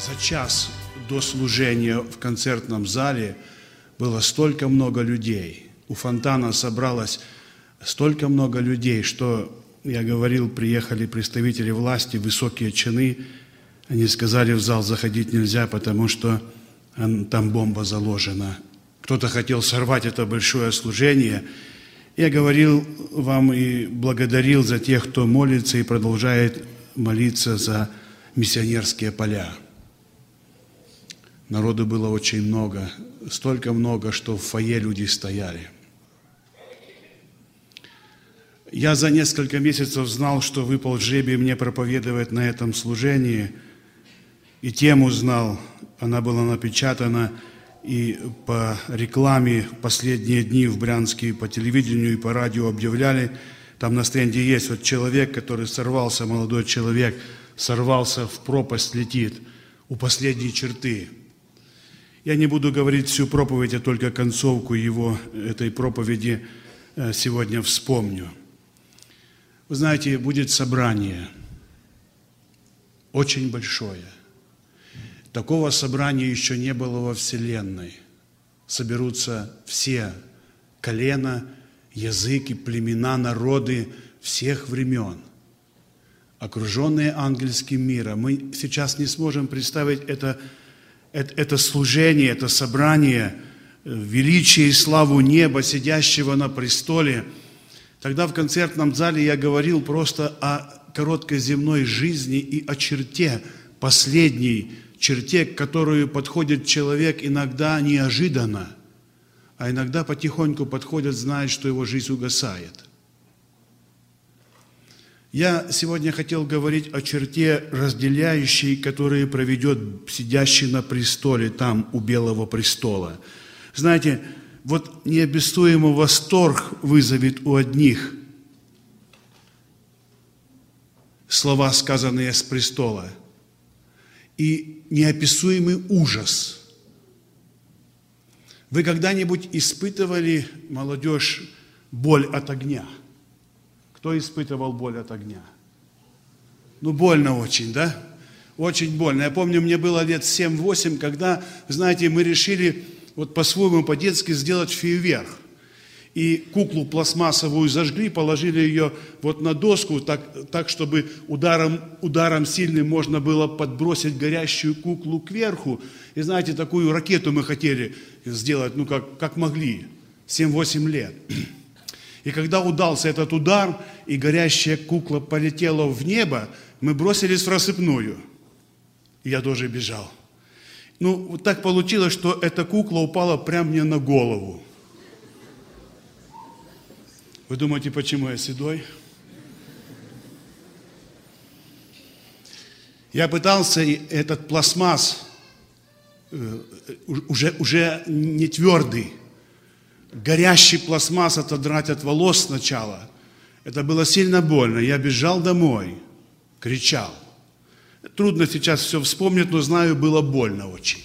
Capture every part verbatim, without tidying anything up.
За час до служения в концертном зале было столько много людей. У фонтана собралось столько много людей, что, я говорил, приехали представители власти, высокие чины. Они сказали, в зал заходить нельзя, потому что там бомба заложена. Кто-то хотел сорвать это большое служение. Я говорил вам и благодарил за тех, кто молится и продолжает молиться за миссионерские поля. Народу было очень много, столько много, что в фойе люди стояли. Я за несколько месяцев знал, что выпал жребий мне проповедовать на этом служении, и тему знал, она была напечатана, и по рекламе в последние дни в Брянске по телевидению и по радио объявляли, там на стенде есть вот человек, который сорвался, молодой человек, сорвался в пропасть, летит у последней черты. Я не буду говорить всю проповедь, а только концовку его, этой проповеди сегодня вспомню. Вы знаете, будет собрание, очень большое. Такого собрания еще не было во Вселенной. Соберутся все колена, языки, племена, народы всех времен, окруженные ангельским миром. Мы сейчас не сможем представить это, это, это служение, это собрание, величие и славу неба, сидящего на престоле. Тогда в концертном зале я говорил просто о короткой земной жизни и о черте, последней черте, к которой подходит человек иногда неожиданно, а иногда потихоньку подходит, зная, что его жизнь угасает. Я сегодня хотел говорить о черте разделяющей, которую проведет сидящий на престоле, там, у Белого престола. Знаете, вот неописуемый восторг вызовет у одних слова, сказанные с престола, и неописуемый ужас. Вы когда-нибудь испытывали, молодежь, боль от огня? Кто испытывал боль от огня? Ну, больно очень, да? Очень больно. Я помню, мне было лет семь-восемь, когда, знаете, мы решили вот по-своему, по-детски сделать фейерверк. И куклу пластмассовую зажгли, положили ее вот на доску, так, так чтобы ударом, ударом сильным можно было подбросить горящую куклу кверху. И знаете, такую ракету мы хотели сделать, ну как, как могли, семь-восемь лет. И когда удался этот удар, и горящая кукла полетела в небо, мы бросились в рассыпную. И я тоже бежал. Ну, вот так получилось, что эта кукла упала прямо мне на голову. Вы думаете, почему я седой? Я пытался этот пластмасс, уже, уже не твердый, горящий пластмасс отодрать от волос сначала. Это было сильно больно. Я бежал домой, кричал. Трудно сейчас все вспомнить, но знаю, было больно очень.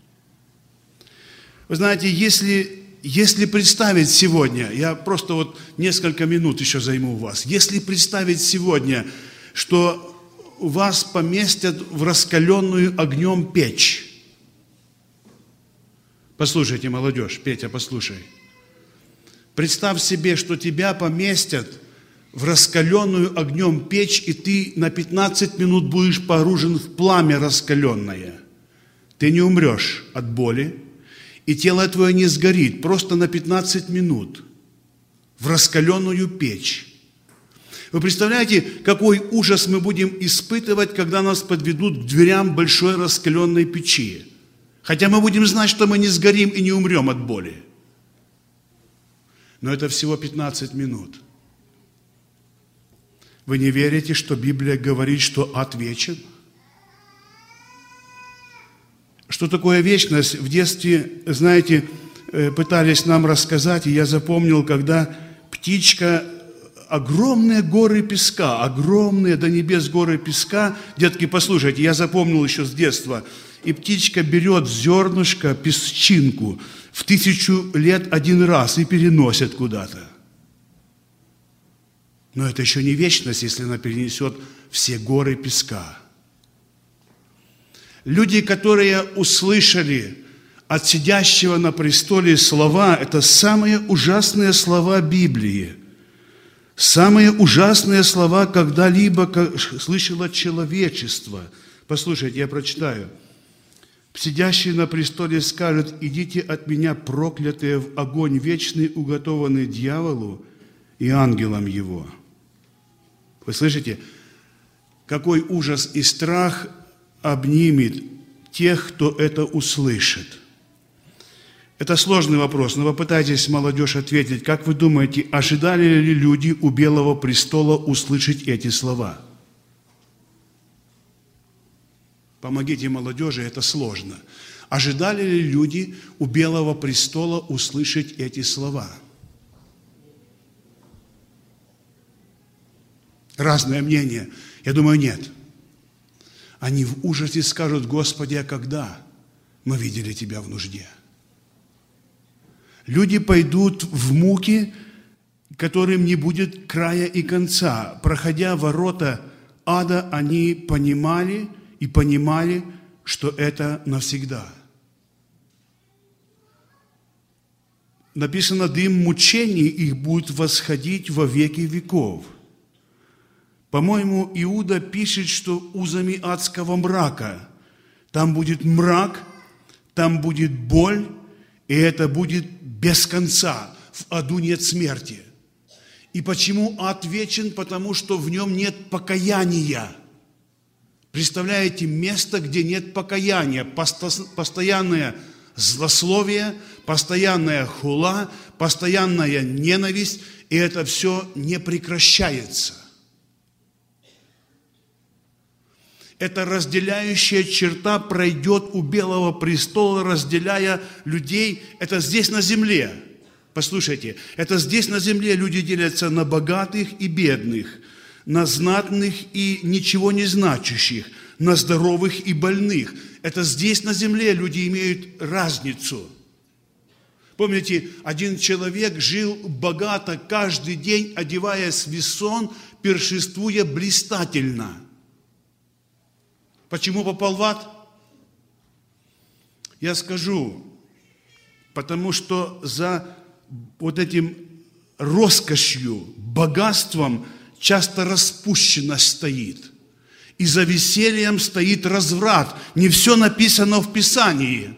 Вы знаете, если, если представить сегодня, я просто вот несколько минут еще займу у вас, если представить сегодня, что вас поместят в раскаленную огнем печь. Послушайте, молодежь, Петя, послушай. Представь себе, что тебя поместят в раскаленную огнем печь, и ты на пятнадцать минут будешь погружен в пламя раскаленное. Ты не умрешь от боли, и тело твое не сгорит, просто на пятнадцать минут в раскаленную печь. Вы представляете, какой ужас мы будем испытывать, когда нас подведут к дверям большой раскаленной печи? Хотя мы будем знать, что мы не сгорим и не умрем от боли. Но это всего пятнадцать минут. Вы не верите, что Библия говорит, что ад вечен? Что такое вечность? В детстве, знаете, пытались нам рассказать, и я запомнил, когда птичка, огромные горы песка, огромные до небес горы песка, детки, послушайте, я запомнил еще с детства, и птичка берет зернышко, песчинку, в тысячу лет один раз и переносит куда-то. Но это еще не вечность, если она перенесет все горы песка. Люди, которые услышали от сидящего на престоле слова, это самые ужасные слова Библии. Самые ужасные слова, когда-либо слышало человечество. Послушайте, я прочитаю. Сидящий на престоле скажет: идите от меня, проклятые, в огонь вечный, уготованный дьяволу и ангелам его. Вы слышите, какой ужас и страх обнимет тех, кто это услышит. Это сложный вопрос, но попытайтесь, молодежь, ответить. Как вы думаете, ожидали ли люди у Белого престола услышать эти слова? Помогите молодежи, это сложно. Ожидали ли люди у Белого престола услышать эти слова? Разное мнение. Я думаю, нет. Они в ужасе скажут: Господи, а когда мы видели Тебя в нужде? Люди пойдут в муки, которым не будет края и конца. Проходя ворота ада, они понимали и понимали, что это навсегда. Написано: дым мучений их будет восходить во веки веков. По-моему, Иуда пишет, что узами адского мрака. Там будет мрак, там будет боль, и это будет без конца. В аду нет смерти. И почему ад вечен? Потому что в нем нет покаяния. Представляете, место, где нет покаяния, постоянное злословие, постоянная хула, постоянная ненависть, и это все не прекращается. Эта разделяющая черта пройдет у Белого престола, разделяя людей. Это здесь на земле. Послушайте, это здесь на земле люди делятся на богатых и бедных, на знатных и ничего не значащих, на здоровых и больных. Это здесь на земле люди имеют разницу. Помните, один человек жил богато каждый день, одеваясь в весон, пиршествуя блистательно. Почему попал в ад? Я скажу, потому что за вот этим роскошью, богатством часто распущенность стоит. И за весельем стоит разврат. Не все написано в Писании.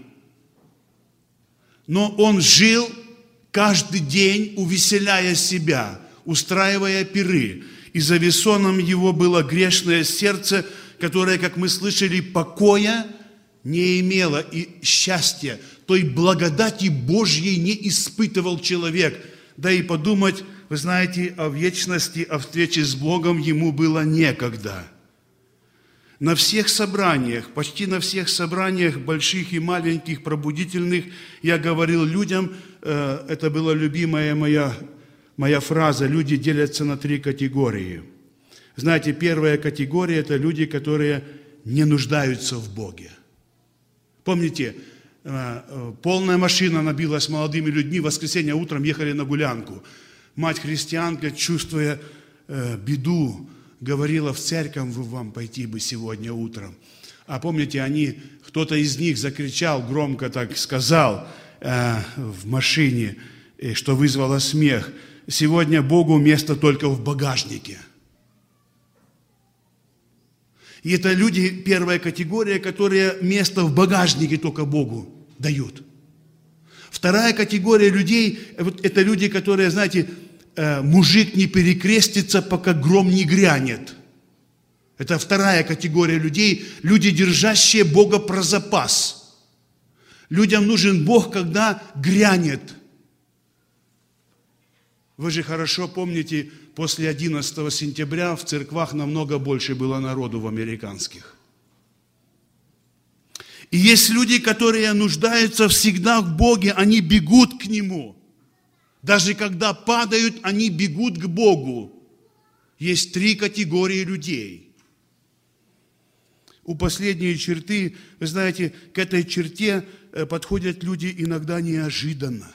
Но он жил каждый день, увеселяя себя, устраивая пиры. И за весоном его было грешное сердце, которое, как мы слышали, покоя не имело и счастья, той благодати Божьей не испытывал человек. Да и подумать, вы знаете, о вечности, о встрече с Богом ему было некогда. На всех собраниях, почти на всех собраниях, больших и маленьких, пробудительных, я говорил людям, э, это была любимая моя, моя фраза: люди делятся на три категории. Знаете, первая категория – это люди, которые не нуждаются в Боге. Помните, полная машина набилась молодыми людьми, в воскресенье утром ехали на гулянку. Мать-христианка, чувствуя беду, говорила: в церковь вам пойти бы сегодня утром. А помните, они, кто-то из них закричал, громко так сказал в машине, что вызвало смех: сегодня Богу место только в багажнике. И это люди, первая категория, которые место в багажнике только Богу дают. Вторая категория людей, вот это люди, которые, знаете, мужик не перекрестится, пока гром не грянет. Это вторая категория людей, люди, держащие Бога про запас. Людям нужен Бог, когда грянет. Вы же хорошо помните, после одиннадцатого сентября в церквах намного больше было народу в американских. И есть люди, которые нуждаются всегда в Боге, они бегут к Нему. Даже когда падают, они бегут к Богу. Есть три категории людей. У последней черты, вы знаете, к этой черте подходят люди иногда неожиданно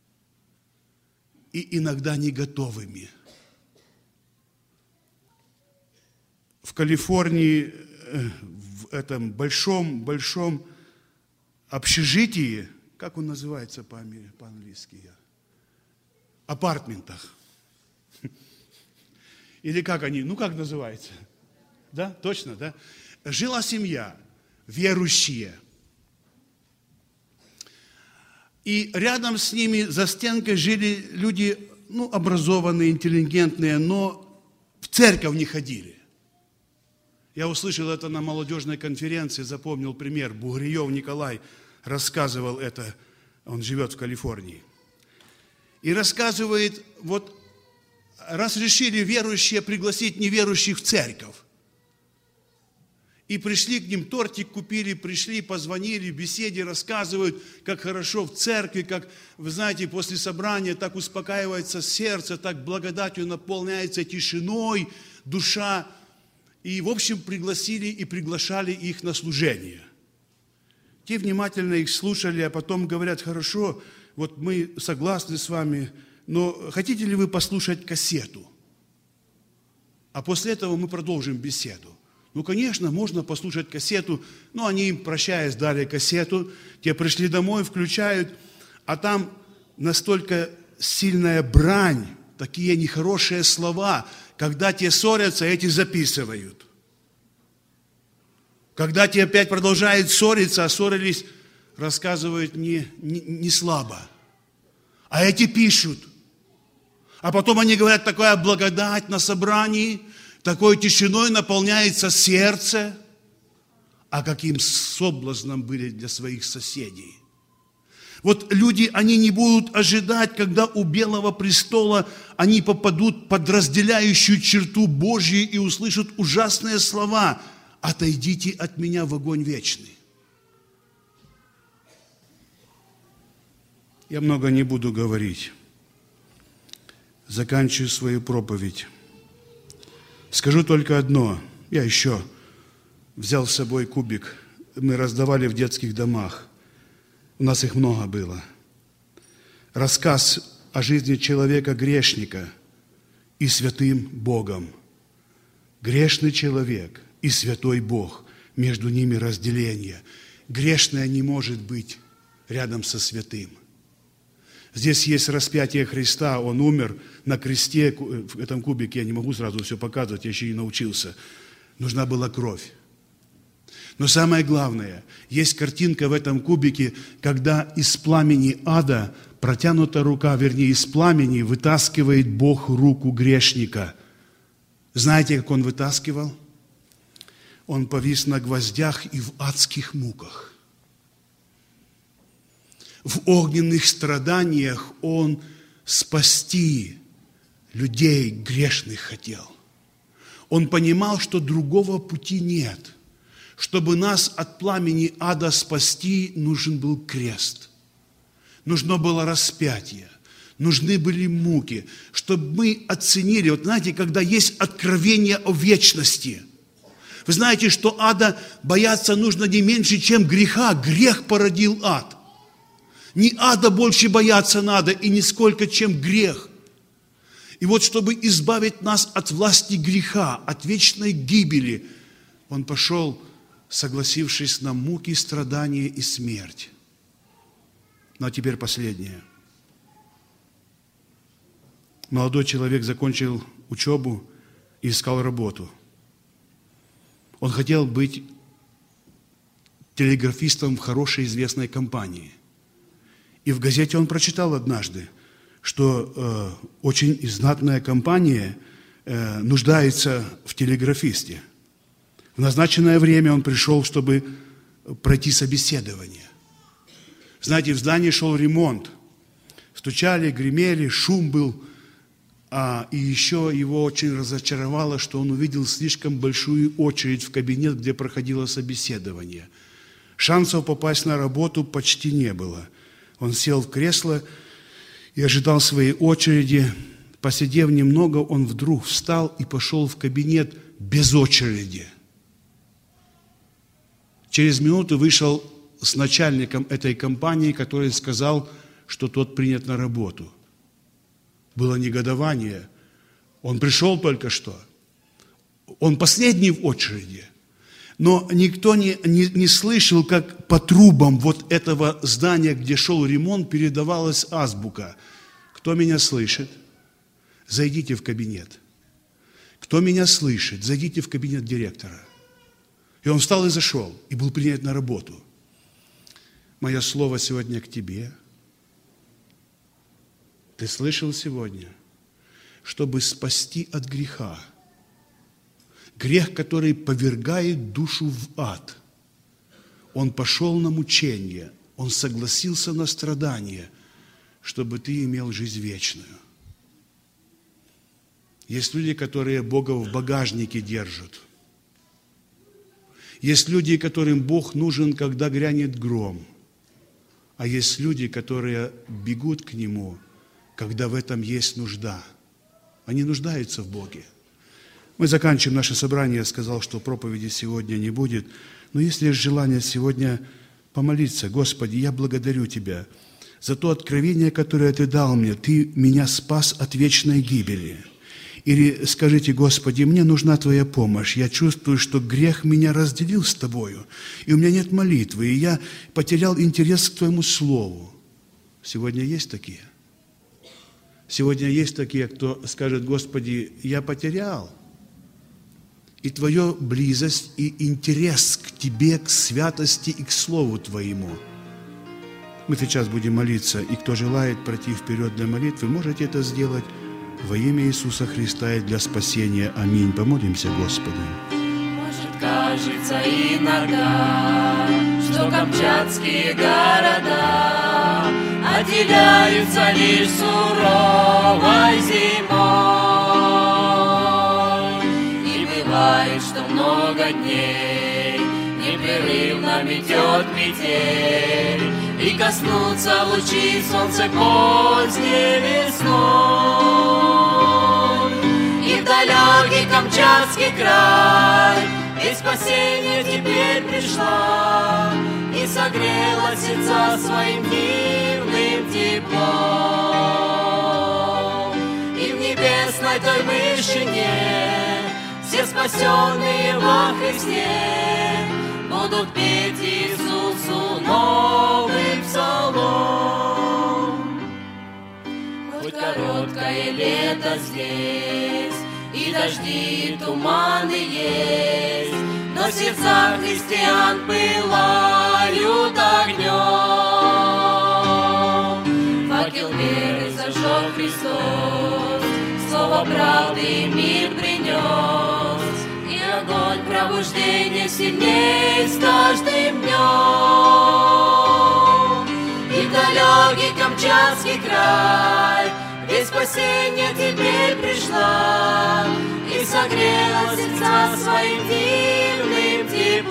и иногда не готовыми. В Калифорнии, в этом большом-большом общежитии, как он называется по-английски? Апартментах. Или как они, ну как называется? Да, точно, да? Жила семья, верующие. И рядом с ними за стенкой жили люди, ну, образованные, интеллигентные, но в церковь не ходили. Я услышал это на молодежной конференции, запомнил пример. Бугриев Николай рассказывал это, он живет в Калифорнии. И рассказывает, вот раз решили верующие пригласить неверующих в церковь, и пришли к ним, тортик купили, пришли, позвонили, в беседе рассказывают, как хорошо в церкви, как, вы знаете, после собрания так успокаивается сердце, так благодатью наполняется тишиной душа. И, в общем, пригласили и приглашали их на служение. Те внимательно их слушали, а потом говорят: хорошо, вот мы согласны с вами, но хотите ли вы послушать кассету? А после этого мы продолжим беседу. Ну, конечно, можно послушать кассету, но они им, прощаясь, дали кассету, те пришли домой, включают, а там настолько сильная брань, такие нехорошие слова, когда те ссорятся, эти записывают. Когда те опять продолжают ссориться, а ссорились, рассказывают не, не, не слабо. А эти пишут. А потом они говорят: такая благодать на собрании, такой тишиной наполняется сердце. А каким соблазном были для своих соседей. Вот люди, они не будут ожидать, когда у Белого престола они попадут под разделяющую черту Божью и услышат ужасные слова: «Отойдите от меня в огонь вечный». Я много не буду говорить. Заканчиваю свою проповедь. Скажу только одно. Я еще взял с собой кубик. Мы раздавали в детских домах. У нас их много было. Рассказ о жизни человека-грешника и святым Богом. Грешный человек и святой Бог. Между ними разделение. Грешное не может быть рядом со святым. Здесь есть распятие Христа, Он умер на кресте, в этом кубике я не могу сразу все показывать, я еще не научился. Нужна была кровь. Но самое главное, есть картинка в этом кубике, когда из пламени ада протянута рука, вернее, из пламени вытаскивает Бог руку грешника. Знаете, как Он вытаскивал? Он повис на гвоздях и в адских муках. В огненных страданиях Он спасти людей грешных хотел. Он понимал, что другого пути нет. Чтобы нас от пламени ада спасти, нужен был крест. Нужно было распятие. Нужны были муки. Чтобы мы оценили, вот знаете, когда есть откровение о вечности. Вы знаете, что ада бояться нужно не меньше, чем греха. Грех породил ад. Не ада больше бояться надо, и нисколько, чем грех. И вот, чтобы избавить нас от власти греха, от вечной гибели, Он пошел, согласившись на муки, страдания и смерть. Ну, а теперь последнее. Молодой человек закончил учебу и искал работу. Он хотел быть телеграфистом в хорошей известной компании. И в газете он прочитал однажды, что э, очень знатная компания э, нуждается в телеграфисте. В назначенное время он пришел, чтобы пройти собеседование. Знаете, в здании шел ремонт. Стучали, гремели, шум был. А, и еще его очень разочаровало, что он увидел слишком большую очередь в кабинет, где проходило собеседование. Шансов попасть на работу почти не было. Он сел в кресло и ожидал своей очереди. Посидев немного, он вдруг встал и пошел в кабинет без очереди. Через минуту вышел с начальником этой компании, который сказал, что тот принят на работу. Было негодование. Он пришел только что. Он последний в очереди. Но никто не, не, не слышал, как по трубам вот этого здания, где шел ремонт, передавалась азбука. Кто меня слышит? Зайдите в кабинет. Кто меня слышит? Зайдите в кабинет директора. И он встал и зашел, и был принят на работу. Мое слово сегодня к тебе. Ты слышал сегодня? Чтобы спасти от греха. Грех, который повергает душу в ад. Он пошел на мучение, он согласился на страдания, чтобы ты имел жизнь вечную. Есть люди, которые Бога в багажнике держат. Есть люди, которым Бог нужен, когда грянет гром. А есть люди, которые бегут к Нему, когда в этом есть нужда. Они нуждаются в Боге. Мы заканчиваем наше собрание. Я сказал, что проповеди сегодня не будет. Но если есть желание сегодня помолиться, Господи, я благодарю Тебя за то откровение, которое Ты дал мне. Ты меня спас от вечной гибели. Или скажите, Господи, мне нужна Твоя помощь. Я чувствую, что грех меня разделил с Тобою, и у меня нет молитвы, и я потерял интерес к Твоему Слову. Сегодня есть такие? Сегодня есть такие, кто скажет, Господи, я потерял. И Твоя близость, и интерес к Тебе, к святости и к Слову Твоему. Мы сейчас будем молиться, и кто желает пройти вперед для молитвы, можете это сделать во имя Иисуса Христа и для спасения. Аминь. Помолимся Господу. Может, кажется иногда, что камчатские города отделяются лишь суровой зимой. Бывает, что много дней непрерывно метет метель, и коснутся лучи солнца поздней весной. И в далекий Камчатский край и спасение теперь пришла, и согрела сердца своим дивным теплом. И в небесной той вышине все спасенные во Христе будут петь Иисусу новый псалом. Хоть короткое лето здесь, и дожди, и туманы есть, но сердца христиан пылают огнем. Факел веры зажег Христос, слово правды и мир принес, и огонь пробуждения сильней с каждым днем. И в далекий Камчатский край ведь спасение теперь пришла, и согрела сердца своим дивным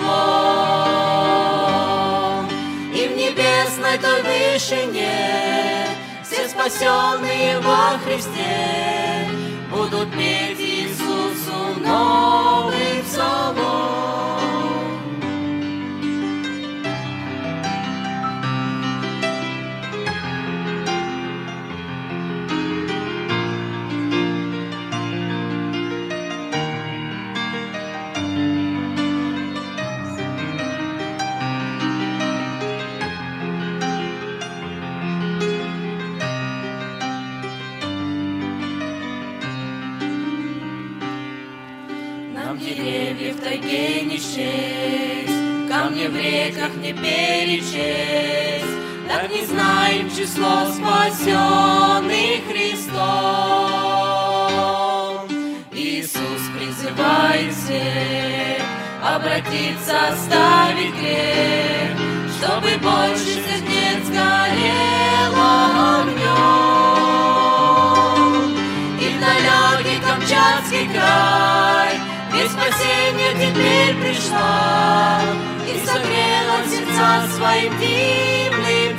теплом. И в небесной той вышине все спасенные во Христе будут петь Иисусу новый псалом. Деревьев в тайге не счесть, камни в реках не перечесть, так не знаем число спасенных Христом. Иисус призывает всех обратиться, оставить грех, чтобы больше сердец горело огнем. И в далекий Камчатский край ведь спасение теперь пришла, и согрела сердца своим дивным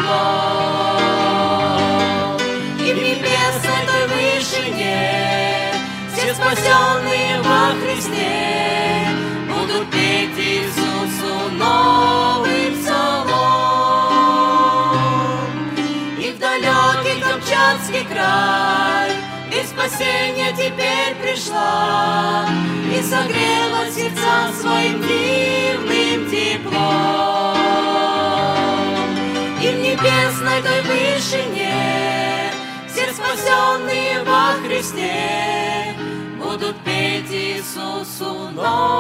теплом. И в небесной той вышине все спасенные во Христе будут петь Иисусу новый псалом. И в далекий Камчатский край ведь спасение теперь пришла, пришла и согрела сердца своим дивным теплом. И в небесной той вышине все спасенные во Христе будут петь Иисусу новым.